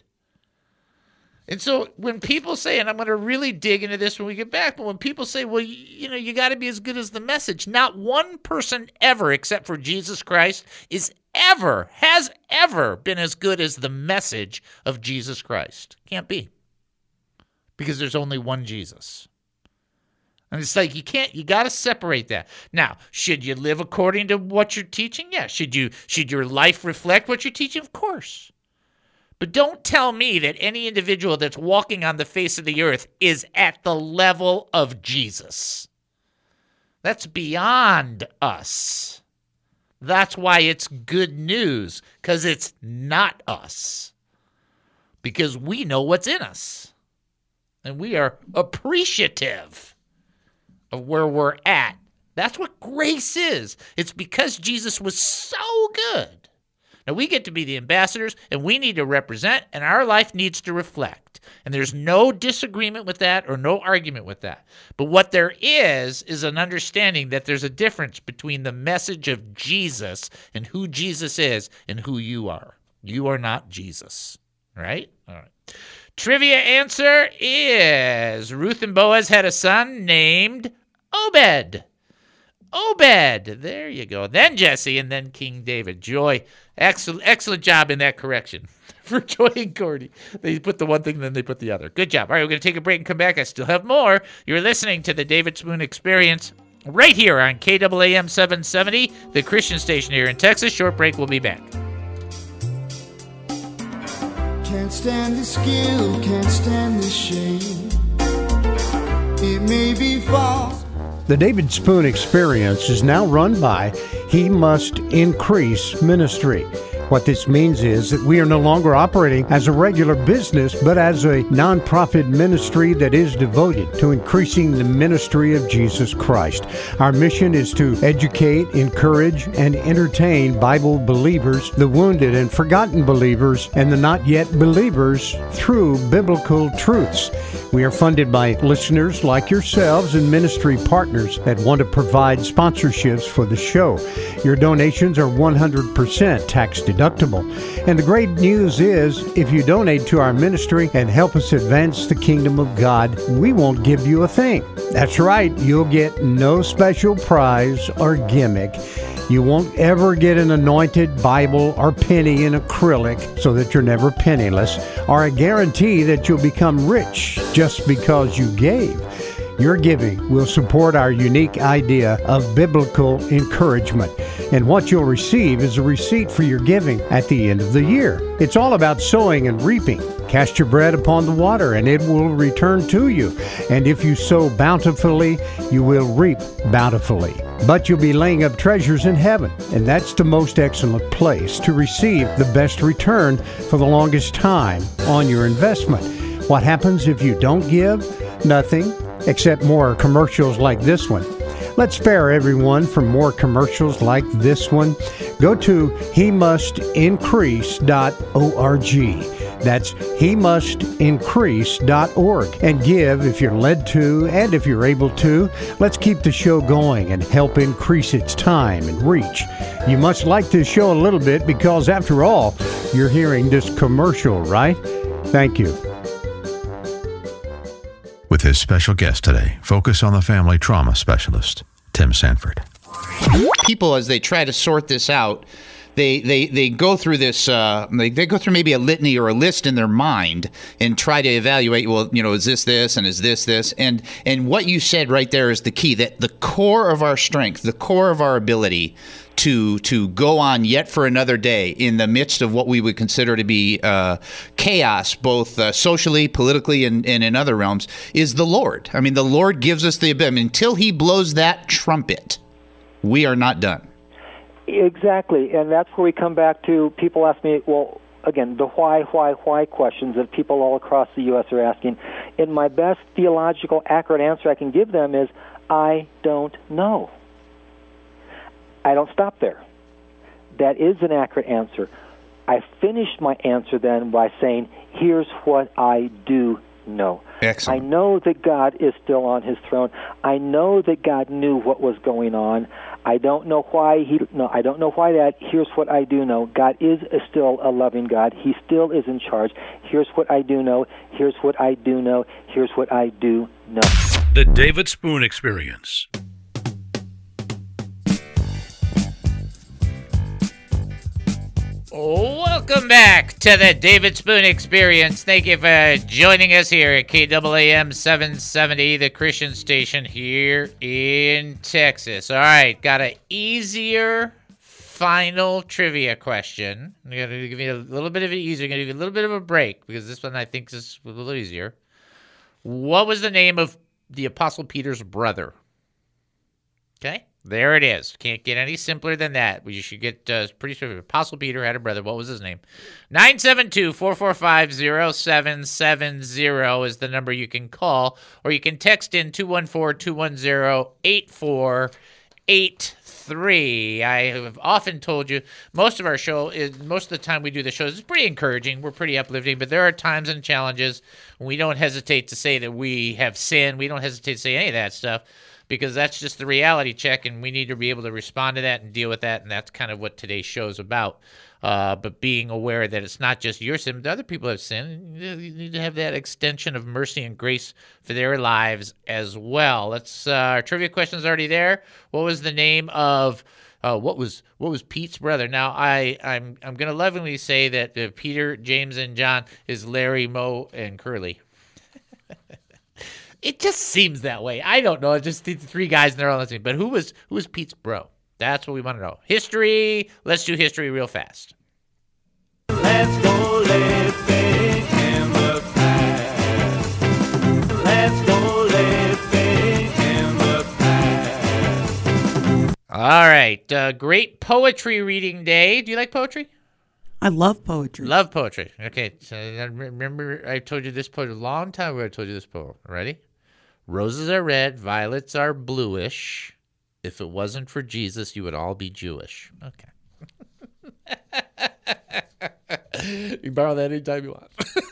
And so when people say, and I'm going to really dig into this when we get back, but when people say, well, you, you know, you got to be as good as the message, not one person ever, except for Jesus Christ, is ever, has ever been as good as the message of Jesus Christ. Can't be. Because there's only one Jesus. And it's like you can't, you got to separate that. Now, should you live according to what you're teaching? Yeah. Should you, should your life reflect what you're teaching? Of course. But don't tell me that any individual that's walking on the face of the earth is at the level of Jesus. That's beyond us. That's why it's good news, because it's not us. Because we know what's in us. And we are appreciative of where we're at. That's what grace is. It's because Jesus was so good. Now, we get to be the ambassadors, and we need to represent, and our life needs to reflect. And there's no disagreement with that or no argument with that. But what there is is an understanding that there's a difference between the message of Jesus and who Jesus is and who you are. You are not Jesus, right? All right. Trivia answer is Ruth and Boaz had a son named Obed. Obed. There you go. Then Jesse, and then King David. Joy. Excellent, excellent job in that correction for Joy and Cordy. They put the one thing, then they put the other. Good job. All right, we're going to take a break and come back. I still have more. You're listening to the David Spoon Experience right here on K A A M seven seventy, the Christian station here in Texas. Short break. We'll be back. Can't stand the skill, can't stand the shame. It may be false. The David Spoon Experience is now run by He Must Increase Ministry. What this means is that we are no longer operating as a regular business, but as a nonprofit ministry that is devoted to increasing the ministry of Jesus Christ. Our mission is to educate, encourage, and entertain Bible believers, the wounded and forgotten believers, and the not yet believers through biblical truths. We are funded by listeners like yourselves and ministry partners that want to provide sponsorships for the show. Your donations are one hundred percent tax deductible. And the great news is, if you donate to our ministry and help us advance the kingdom of God, we won't give you a thing. That's right, you'll get no special prize or gimmick. You won't ever get an anointed Bible or penny in acrylic so that you're never penniless, or a guarantee that you'll become rich just because you gave. Your giving will support our unique idea of biblical encouragement. And what you'll receive is a receipt for your giving at the end of the year. It's all about sowing and reaping. Cast your bread upon the water, and it will return to you. And if you sow bountifully, you will reap bountifully. But you'll be laying up treasures in heaven, and that's the most excellent place to receive the best return for the longest time on your investment. What happens if you don't give? Nothing, except more commercials like this one. Let's spare everyone from more commercials like this one. Go to he must increase dot org. That's he must increase dot org. And give if you're led to and if you're able to. Let's keep the show going and help increase its time and reach. You must like this show a little bit because, after all, you're hearing this commercial, right? Thank you. With his special guest today, focus on the family trauma specialist, Tim Sanford. People, as they try to sort this out, they they, they go through this, uh, they, they go through maybe a litany or a list in their mind and try to evaluate, well, you know, is this this and is this this? And, and what you said right there is the key, that the core of our strength, the core of our ability to to go on yet for another day in the midst of what we would consider to be uh, chaos, both uh, socially, politically, and, and in other realms, is the Lord. I mean, the Lord gives us the ability. I mean, until he blows that trumpet, we are not done. Exactly, and that's where we come back to, people ask me, well, again, the why, why, why questions that people all across the U S are asking. And my best theological, accurate answer I can give them is, I don't know. I don't stop there. That is an accurate answer. I finished my answer then by saying, here's what I do know. Excellent. I know that God is still on his throne. I know that God knew what was going on. I don't know why he no, I don't know why that. Here's what I do know. God is still a loving God. He still is in charge. Here's what I do know. Here's what I do know. Here's what I do know. The David Spoon Experience. Welcome back to the David Spoon Experience. Thank you for joining us here at K A A M seven seventy, the Christian station here in Texas. All right, got an easier final trivia question. I'm going to give you a little bit of it easier. I'm going to give you a little bit of a break because this one I think is a little easier. What was the name of the Apostle Peter's brother? Okay. There it is. Can't get any simpler than that. You should get uh, pretty sure Apostle Peter had a brother. What was his name? nine seven two, four four five, zero seven seven zero is the number you can call, or you can text in two one four, two one zero, eight four eight three. I have often told you most of our show is most of the time we do the shows is pretty encouraging. We're pretty uplifting, but there are times and challenges when we don't hesitate to say that we have sinned. We don't hesitate to say any of that stuff, because that's just the reality check, and we need to be able to respond to that and deal with that, and that's kind of what today's show is about. Uh, but being aware that it's not just your sin, but other people have sinned. You need to have that extension of mercy and grace for their lives as well. Let's. Uh, our trivia question's already there. What was the name of uh, what was what was Pete's brother? Now I I'm I'm gonna lovingly say that uh, Peter, James, and John is Larry, Moe, and Curly. It just seems that way. I don't know. It's just the three guys and they're all listening. But who was who was Pete's bro? That's what we want to know. History. Let's do history real fast. Let's go living in the past. Let's go living in the past. All right. Uh, great poetry reading day. Do you like poetry? I love poetry. Love poetry. Okay. So I remember I told you this poem a long time ago. I told you this poem. Ready? Roses are red, violets are bluish. If it wasn't for Jesus, you would all be Jewish. Okay. You can borrow that anytime you want.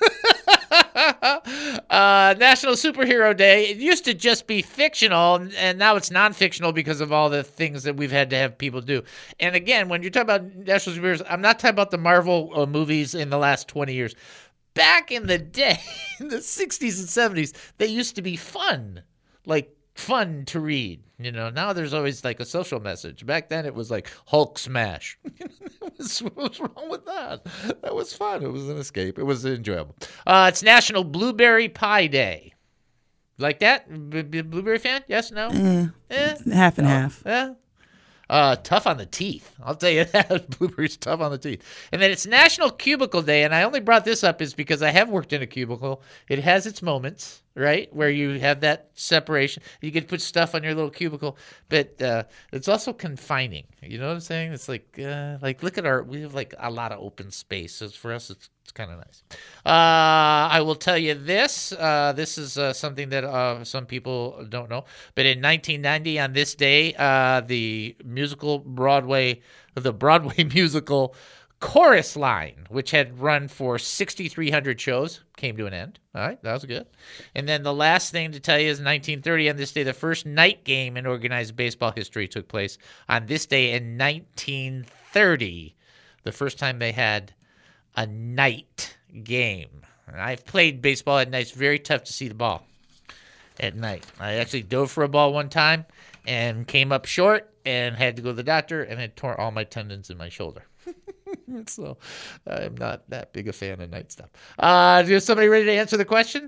uh, National Superhero Day. It used to just be fictional, and now it's non-fictional because of all the things that we've had to have people do. And again, when you're talking about National Superheroes, I'm not talking about the Marvel uh, movies in the last twenty years. Back in the day, in the sixties and seventies, they used to be fun, like fun to read. You know, now there's always like a social message. Back then it was like Hulk smash. What's wrong with that? That was fun. It was an escape. It was enjoyable. Uh, it's National Blueberry Pie Day. Like that? B- b- blueberry fan? Yes, no? Eh, Eh? half and No. half. Yeah. Uh, tough on the teeth. I'll tell you that. Blueberries tough on the teeth. And then it's National Cubicle Day, and I only brought this up is because I have worked in a cubicle. It has its moments, right, where you have that separation. You can put stuff on your little cubicle, but uh, it's also confining. You know what I'm saying? It's like, uh, like look at our, we have like a lot of open space. So for us, it's it's kind of nice. Uh, I will tell you this. Uh, this is uh, something that uh, some people don't know. But in nineteen ninety, on this day, uh, the musical Broadway, the Broadway musical Chorus Line, which had run for sixty-three hundred shows, came to an end. All right, that was good. And then the last thing to tell you is nineteen thirty, on this day, the first night game in organized baseball history took place on this day in nineteen thirty. The first time they had a night game. And I've played baseball at night. It's very tough to see the ball at night. I actually dove for a ball one time and came up short and had to go to the doctor, and it tore all my tendons in my shoulder. So I'm not that big a fan of night stuff. Uh, is somebody ready to answer the question?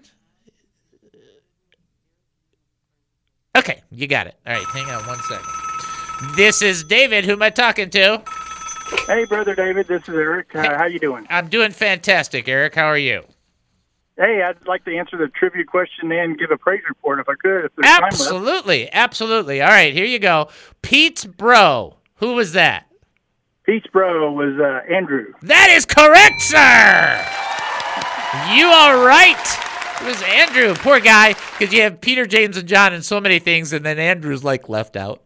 Okay, you got it. All right, hang on one second. This is David. Who am I talking to? Hey, Brother David, this is Eric. Uh, how you doing? I'm doing fantastic, Eric. How are you? Hey, I'd like to answer the trivia question and give a praise report if I could. If there's time left. Absolutely, absolutely. All right, here you go. Pete's bro. Who was that? Pete's bro was uh, Andrew. That is correct, sir. You are right. It was Andrew. Poor guy. because you have Peter, James, and John in so many things, and then Andrew's like left out.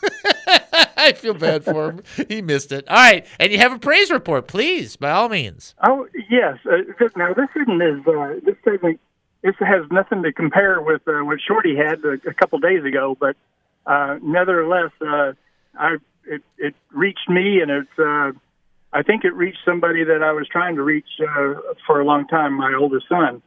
I feel bad for him. He missed it. All right, and you have a praise report, please, by all means. Oh yes. Uh, this, now this isn't as uh, this doesn't. This has nothing to compare with uh, what Shorty had a, a couple days ago, but uh, nevertheless, uh, I it, it reached me, and it's. Uh, I think it reached somebody that I was trying to reach uh, for a long time, my oldest son.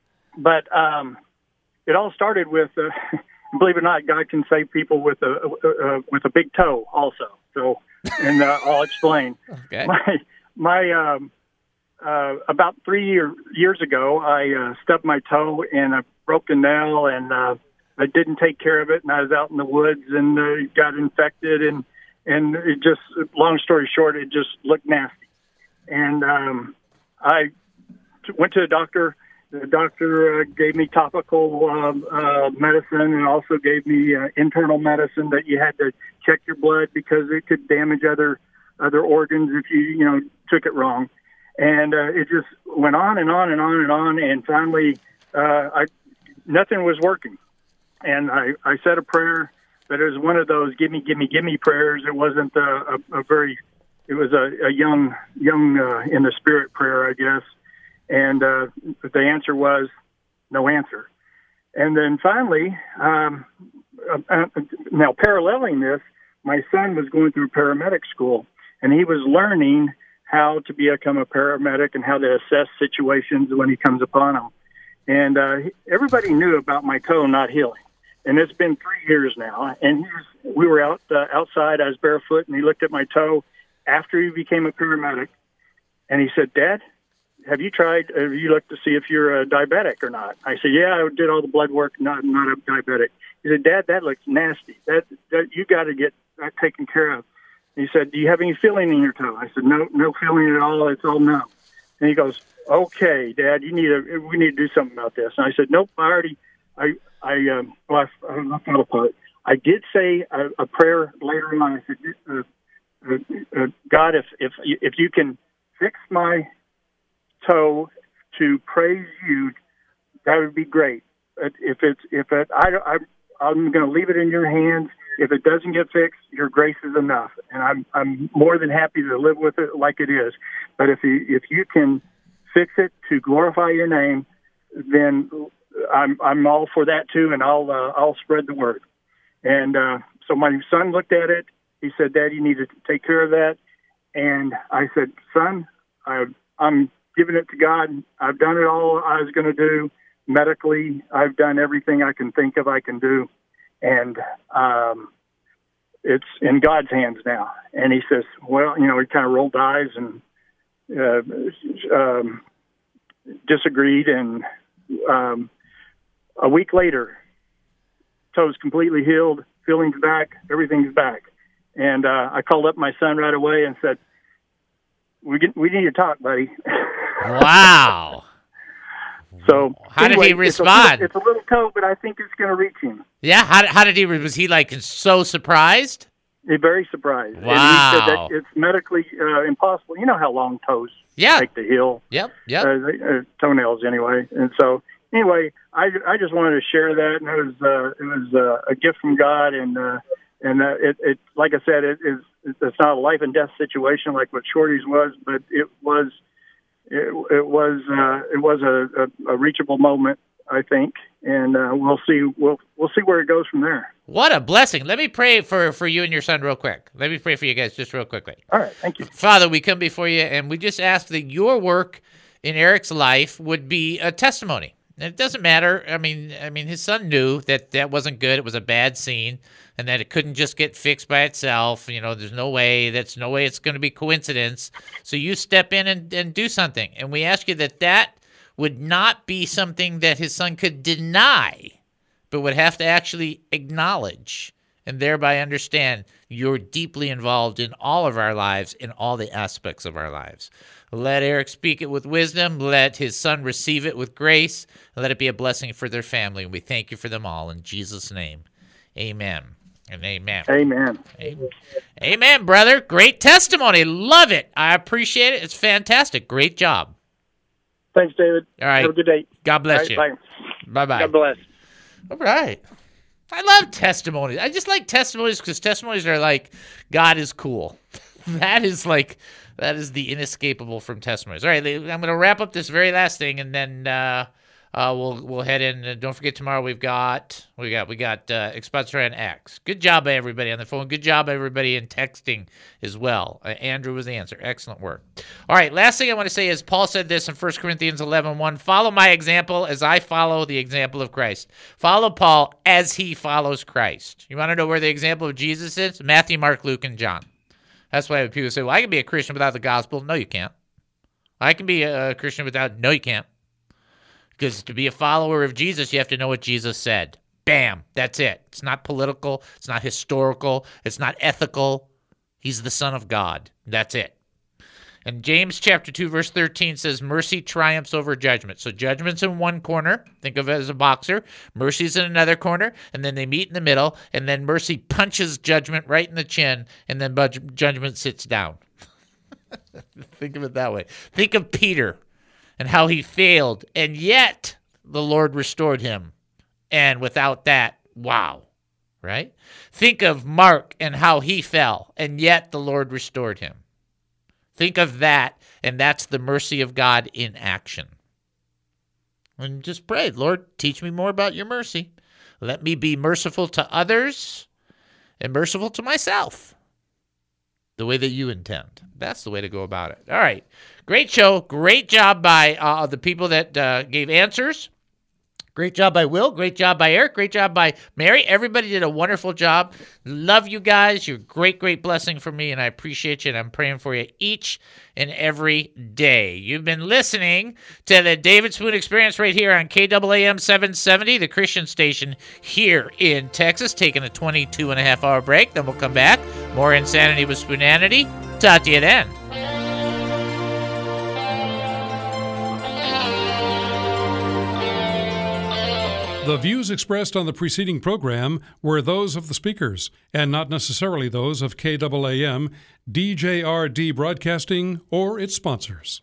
But um, it all started with, uh, believe it or not, God can save people with a uh, with a big toe also. So, and uh, I'll explain. Okay. My my um, uh, about three year, years ago, I uh, stubbed my toe and I broke a nail, and uh, I didn't take care of it, and I was out in the woods and uh, got infected, and and it just, long story short, it just looked nasty. And um, I t- went to the doctor. The doctor uh, gave me topical um, uh, medicine, and also gave me uh, internal medicine that you had to check your blood because it could damage other other organs if you you know took it wrong. And uh, it just went on and on and on and on, and finally, uh, I nothing was working. And I, I said a prayer, but it was one of those "gimme, gimme, gimme" prayers. It wasn't a, a, a very, it was a, a young, young uh, in the spirit prayer, I guess. And uh, the answer was no answer. And then finally, um, uh, now paralleling this, my son was going through paramedic school, and he was learning how to become a paramedic and how to assess situations when he comes upon them. And uh, everybody knew about my toe not healing. And it's been three years now. And he was, we were out uh, outside, I was barefoot, and he looked at my toe after he became a paramedic. And he said, "Dad, have you tried, have you looked to see if you're a diabetic or not?" I said, "Yeah, I did all the blood work, not not a diabetic." He said, "Dad, that looks nasty. That, that you got to get that taken care of." He said, "Do you have any feeling in your toe?" I said, "No, no feeling at all. It's all numb." And he goes, "Okay, Dad, you need to, we need to do something about this." And I said, "Nope, I already, I, I, um, well, I, I thought about it. I did say a, a prayer later on. I said, uh, uh, uh, God, if if if you can fix my toe to praise you, that would be great. If it's if it, I, I I'm going to leave it in your hands. If it doesn't get fixed, your grace is enough, and I'm I'm more than happy to live with it like it is. But if you if you can fix it to glorify your name, then I'm I'm all for that too, and I'll uh, I'll spread the word." And uh, so my son looked at it. He said, "Dad, you need to take care of that." And I said, "Son, I, I'm giving it to God. I've done it all I was going to do medically. I've done everything I can think of I can do. And um, it's in God's hands now." And he says, well, you know, he kind of rolled eyes and uh, um, disagreed. And um, a week later, toe's completely healed, feeling's back, everything's back. And uh, I called up my son right away and said, we get, we need to talk, buddy. Wow. So how anyway, did he respond? It's a, little, it's a little toe, but I think it's going to reach him. Yeah. How, how did he? Was he like so surprised? He's very surprised. Wow. And he said that it's medically uh, impossible. You know how long toes yeah. take to heal. Yep. Yep. Uh, uh, toenails, anyway. And so, anyway, I, I just wanted to share that, and it was uh, it was uh, a gift from God, and uh, and uh, it, it like I said, it is it's not a life and death situation like what Shorty's was, but it was. It, it was uh, it was a, a, a reachable moment, I think, and uh, we'll see we'll we'll see where it goes from there. What a blessing! Let me pray for, for you and your son real quick. Let me pray for you guys just real quickly. All right, thank you, Father. We come before you, and we just ask that your work in Eric's life would be a testimony. And it doesn't matter. I mean, I mean, his son knew that that wasn't good. It was a bad scene, and that it couldn't just get fixed by itself. You know, there's no way. That's no way it's going to be coincidence. So you step in and, and do something. And we ask you that that would not be something that his son could deny, but would have to actually acknowledge and thereby understand you're deeply involved in all of our lives, in all the aspects of our lives. Let Eric speak it with wisdom. Let his son receive it with grace. Let it be a blessing for their family. We thank you for them all. In Jesus' name, amen and amen. Amen. Amen, amen brother. Great testimony. Love it. I appreciate it. It's fantastic. Great job. Thanks, David. All right. Have a good day. God bless All right, you. Bye. Bye-bye. God bless. All right. I love testimonies. I just like testimonies because testimonies are like, God is cool. That is like, that is the inescapable from testimonies. All right, I'm going to wrap up this very last thing, and then uh, uh, we'll we'll head in. And don't forget tomorrow we've got we got we got uh, Expositor and X. Good job by everybody on the phone. Good job by everybody in texting as well. Uh, Andrew was the answer. Excellent work. All right, last thing I want to say is Paul said this in First Corinthians eleven one. Follow my example as I follow the example of Christ. Follow Paul as he follows Christ. You want to know where the example of Jesus is? Matthew, Mark, Luke, and John. That's why people say, well, I can be a Christian without the gospel. No, you can't. I can be a Christian without... No, you can't. Because to be a follower of Jesus, you have to know what Jesus said. Bam. That's it. It's not political. It's not historical. It's not ethical. He's the Son of God. That's it. And James chapter two, verse thirteen says, mercy triumphs over judgment. So judgment's in one corner. Think of it as a boxer. Mercy's in another corner. And then they meet in the middle. And then mercy punches judgment right in the chin. And then budge- judgment sits down. Think of it that way. Think of Peter and how he failed. And yet the Lord restored him. And without that, wow. Right? Think of Mark and how he fell. And yet the Lord restored him. Think of that, and that's the mercy of God in action. And just pray, Lord, teach me more about your mercy. Let me be merciful to others and merciful to myself the way that you intend. That's the way to go about it. All right. Great show. Great job by uh, the people that uh, gave answers. Great job by Will. Great job by Eric. Great job by Mary. Everybody did a wonderful job. Love you guys. You're a great, great blessing for me, and I appreciate you, and I'm praying for you each and every day. You've been listening to the David Spoon Experience right here on K A A M seven seventy, the Christian station here in Texas, taking a twenty-two and a half hour break. Then we'll come back. More Insanity with Spoonanity. Talk to you then. The views expressed on the preceding program were those of the speakers, and not necessarily those of K A A M, D J R D Broadcasting, or its sponsors.